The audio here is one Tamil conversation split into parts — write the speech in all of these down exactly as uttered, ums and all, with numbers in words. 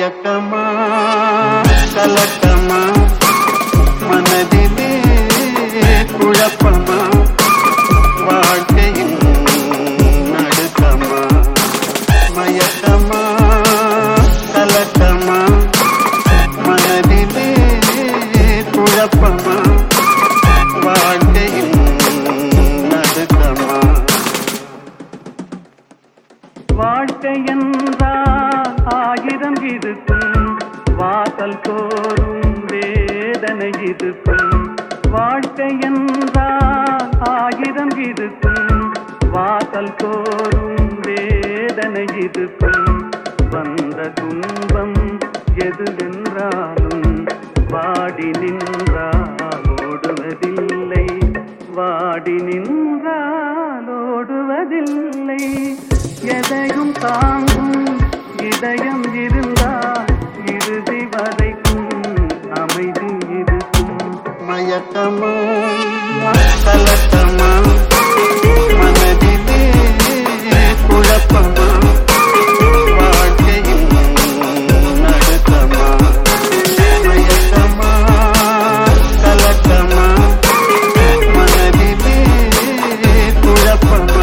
மயக்கமா கலக்கமா மனதிலே குழப்பமா வாழ்க்கையின் நடுக்கமா மயக்கமா கலக்கமா மனதிலே குழப்பமா வாழ்க்கையின் நடுக்கமா வாழ்க்கை என்றால் ஆயிரம் இருக்கும் வாசல் தோறும் வேதனை இருக்கும் வாழ்க்கை என்றால் ஆயிரம் இருக்கும் வாசல் தோறும் வேதனை இருக்கும் வந்த துன்பம் எதுவென்றாலும் வாடி நின்றால் ஓடுவதில்லை வாடி நின்றால் ஓடுவதில்லை எதையும் தாங்கும் இதயம் இருந்தால் இறுதி வரைக்கும் அமைதி இருக்கும் மயக்கமா கலக்கமா மனதிலே குழப்பமா வாழ்க்கையின் நடுக்கமா மயக்கமா கலக்கமா மனதிலே குழப்பமா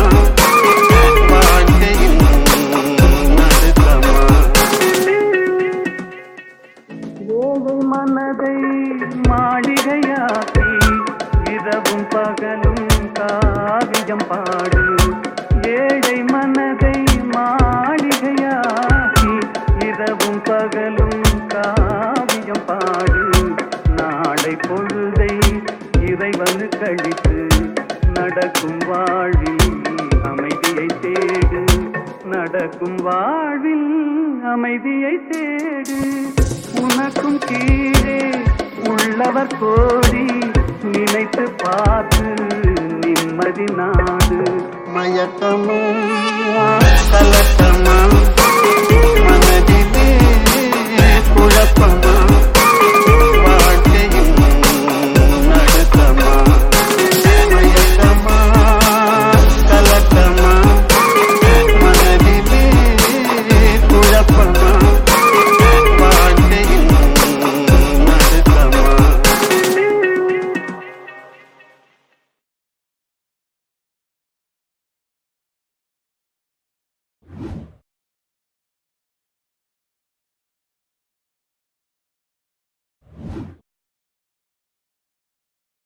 மனதை மாளிகையாக்கி இரவும் பகலும் காவியம் பாடு ஏழை மனதை மாளிகையாக்கி இரவும் பகலும் காவியம் பாடு நாளை பொழுதை இறைவனு கழித்து நடக்கும் வாழ்வில் அமைதியை தேடு நடக்கும் வாழ்வில் அமைதியை தேடு உனக்கும் கீழே உள்ளவர் கோடி நினைத்து பார்த்து நிம்மதி நாடு மயக்கமா கலக்கமா மனதிலே குழப்பம்